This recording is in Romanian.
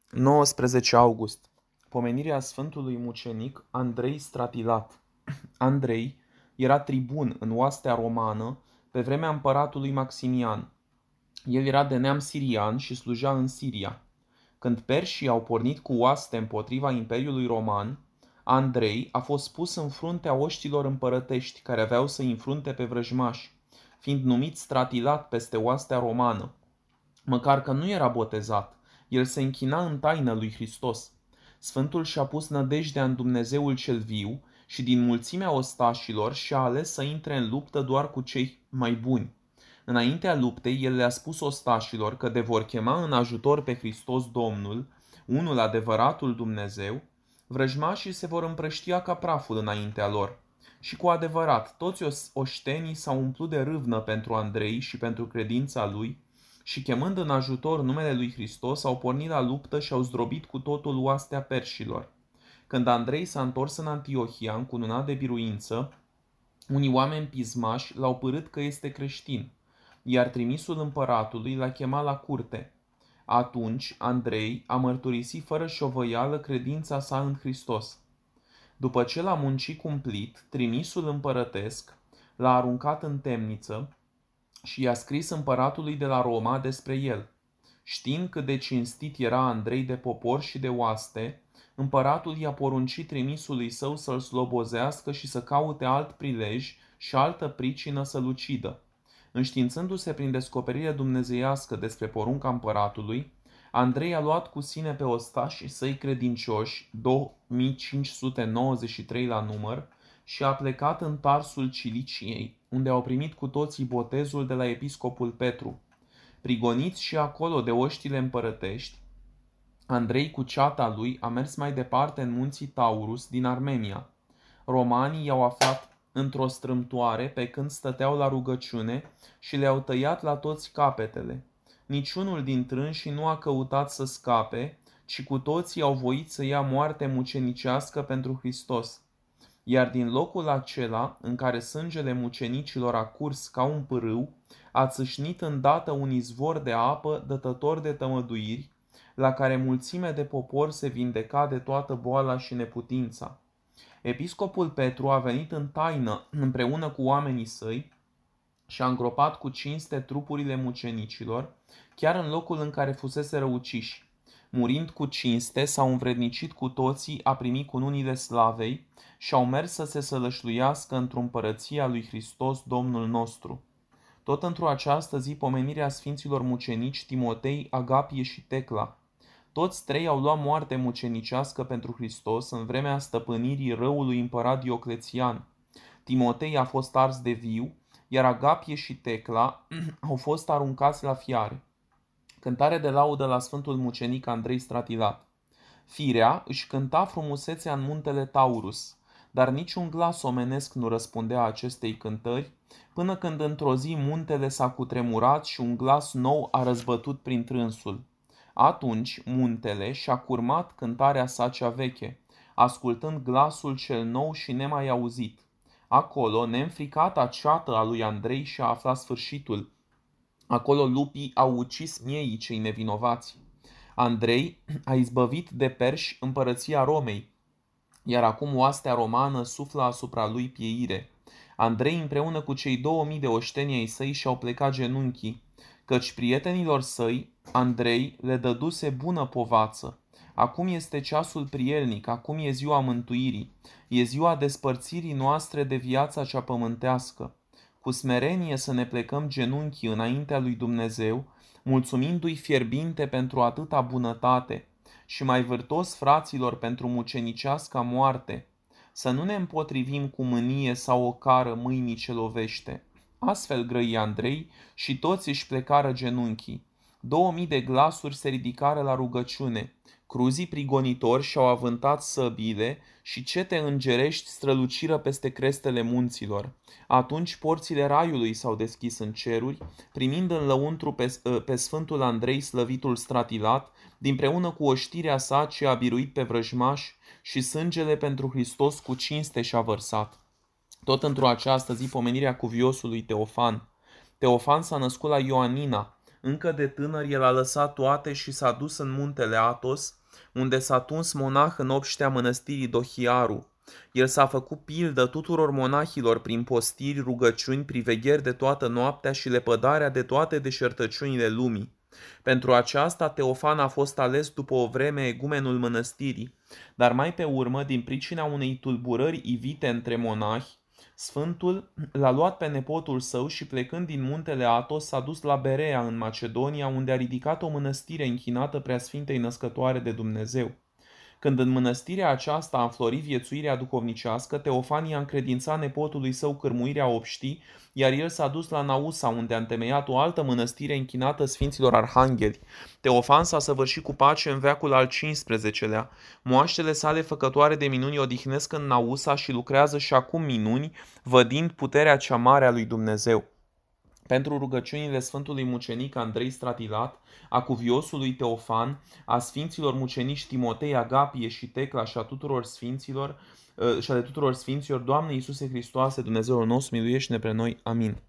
19 august. Pomenirea Sfântului Mucenic Andrei Stratilat. Andrei era tribun în oastea romană pe vremea împăratului Maximian. El era de neam sirian și slujea în Siria. Când perșii au pornit cu oaste împotriva Imperiului Roman, Andrei a fost pus în fruntea oștilor împărătești care aveau să-i înfrunte pe vrăjmași, fiind numit Stratilat peste oastea romană. Măcar că nu era botezat, el se închina în taină lui Hristos. Sfântul și-a pus nădejdea în Dumnezeul cel viu și din mulțimea ostașilor și-a ales să intre în luptă doar cu cei mai buni. Înaintea luptei, el le-a spus ostașilor că de vor chema în ajutor pe Hristos Domnul, unul adevăratul Dumnezeu, vrăjmașii se vor împrăștia ca praful înaintea lor. Și cu adevărat, toți oștenii s-au umplut de râvnă pentru Andrei și pentru credința lui, și chemând în ajutor numele lui Hristos, au pornit la luptă și au zdrobit cu totul oastea perșilor. Când Andrei s-a întors în Antiohia, încununat de biruință, unii oameni pismași l-au părât că este creștin, iar trimisul împăratului l-a chemat la curte. Atunci Andrei a mărturisit fără șovăială credința sa în Hristos. După ce l-a muncit cumplit, trimisul împărătesc l-a aruncat în temniță și i-a scris împăratului de la Roma despre el. Știind cât de cinstit era Andrei de popor și de oaste, împăratul i-a poruncit trimisului său să-l slobozească și să caute alt prilej și altă pricină să-l ucidă. Înștiințându-se prin descoperire dumnezeiască despre porunca împăratului, Andrei a luat cu sine pe ostașii săi credincioși, 2593 la număr, și a plecat în Tarsul Ciliciei, unde au primit cu toții botezul de la episcopul Petru. Prigoniți și acolo de oștile împărătești, Andrei cu ceata lui a mers mai departe în munții Taurus din Armenia. Romanii i-au aflat într-o strâmtoare pe când stăteau la rugăciune și le-au tăiat la toți capetele. Niciunul dintre înșii nu a căutat să scape, ci cu toții au voit să ia moarte mucenicească pentru Hristos. Iar din locul acela, în care sângele mucenicilor a curs ca un pârâu, a țâșnit îndată un izvor de apă dătător de tămăduiri, la care mulțime de popor se vindeca de toată boala și neputința. Episcopul Petru a venit în taină împreună cu oamenii săi și a îngropat cu cinste trupurile mucenicilor, chiar în locul în care fusese uciși. Murind cu cinste, s-au învrednicit cu toții a primi cununile slavei și au mers să se sălășluiască într-o împărăție a lui Hristos Domnul nostru. Tot într-o această zi pomenirea sfinților mucenici Timotei, Agapie și Tecla. Toți trei au luat moarte mucenicească pentru Hristos în vremea stăpânirii răului împărat Dioclețian. Timotei a fost ars de viu, iar Agapie și Tecla au fost aruncați la fiare. Cântare de laudă la Sfântul Mucenic Andrei Stratilat. Firea își cânta frumusețea în muntele Taurus, dar niciun glas omenesc nu răspundea acestei cântări, până când într-o zi muntele s-a cutremurat și un glas nou a răzbătut prin trânsul. Atunci muntele și-a curmat cântarea sa cea veche, ascultând glasul cel nou și nemai auzit. Acolo, neînfricata ceată a lui Andrei și-a aflat sfârșitul. Acolo lupii au ucis mieii cei nevinovați. Andrei a izbăvit de perși împărăția Romei, iar acum oastea romană suflă asupra lui pieire. Andrei împreună cu cei 2000 de oșteni ai săi și-au plecat genunchii, căci prietenilor săi Andrei le dăduse bună povață. Acum este ceasul prielnic, acum e ziua mântuirii, e ziua despărțirii noastre de viața cea pământească. Cu smerenie să ne plecăm genunchii înaintea lui Dumnezeu, mulțumindu-i fierbinte pentru atâta bunătate și mai vârtos fraților pentru mucenicească moarte, să nu ne împotrivim cu mânie sau o cară mâinii ce lovește. Astfel grăi Andrei și toți își plecară genunchii. 2000 de glasuri se ridicară la rugăciune. Cruzii prigonitori și-au avântat săbile și cete îngerești străluciră peste crestele munților. Atunci porțile raiului s-au deschis în ceruri, primind în lăuntru pe Sfântul Andrei slăvitul Stratilat, dinpreună cu oștirea sa ce a biruit pe vrăjmași și sângele pentru Hristos cu cinste și-a vărsat. Tot într-o această zi pomenirea cuviosului Teofan. Teofan s-a născut la Ioanina, Încă de tânăr el a lăsat toate și s-a dus în muntele Athos, unde s-a tuns monah în obștea mănăstirii Dohiaru. El s-a făcut pildă tuturor monahilor prin postiri, rugăciuni, privegheri de toată noaptea și lepădarea de toate deșertăciunile lumii. Pentru aceasta Teofan a fost ales după o vreme egumenul mănăstirii, dar mai pe urmă, din pricina unei tulburări ivite între monahi, Sfântul l-a luat pe nepotul său și plecând din muntele Athos s-a dus la Berea în Macedonia, unde a ridicat o mănăstire închinată Preasfintei Născătoare de Dumnezeu. Când în mănăstirea aceasta a înflorit viețuirea duhovnicească, Teofan i-a încredințat nepotului său cârmuirea obștii, iar el s-a dus la Nausa, unde a întemeiat o altă mănăstire închinată Sfinților Arhangheli. Teofan s-a săvârșit cu pace în veacul al XV-lea. Moaștele sale făcătoare de minuni odihnesc în Nausa și lucrează și acum minuni, vădind puterea cea mare a lui Dumnezeu. Pentru rugăciunile Sfântului Mucenic Andrei Stratilat, a cuviosului Teofan, a Sfinților Mucenici Timotei, Agapie și Tecla și a tuturor Sfinților, și ale tuturor Sfinților, Doamne Iisuse Hristoase, Dumnezeul nostru, miluiește-ne pre noi. Amin.